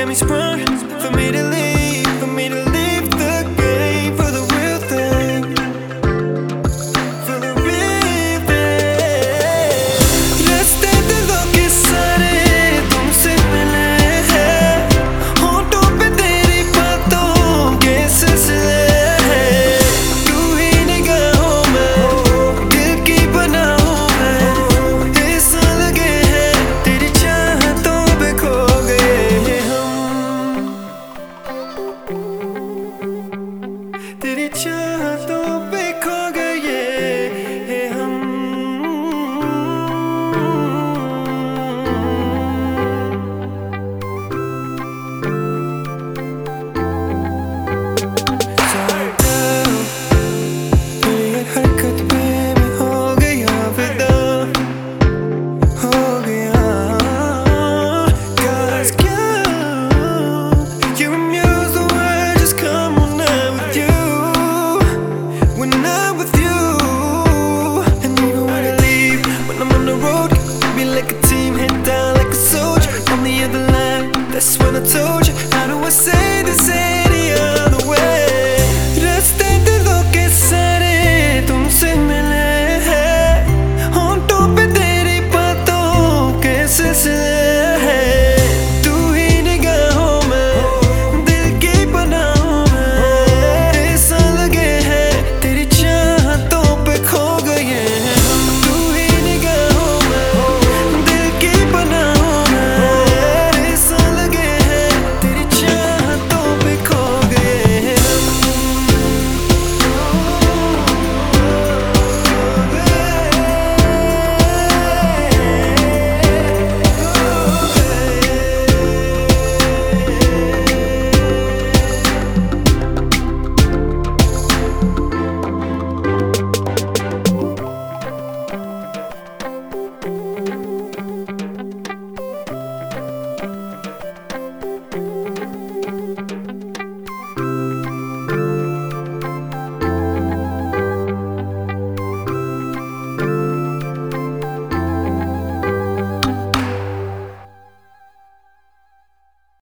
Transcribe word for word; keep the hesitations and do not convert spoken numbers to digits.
get me sprung, for me to leave, for me to leave the game for the real thing, for the real thing. रास्ते दिलों के सारे तुमसे मिले हैं, होठों पे तेरी बातों के सिलसिले हैं। तू ही निगाहों में दिल की बनाऊं मैं, ऐसा लगे है तेरी चाहतों पे खो गए हम, तेरी चाहतों पे खो गए हम। Sorry girl, तेरी हर हरकत पे मैं हो गया फिदा, हो गया। Cause you, you amuse the world, just come on now with you, when I'm with you. And even when I leave, when I'm on the road, be like a team, head down like a soldier on the other line. That's when I told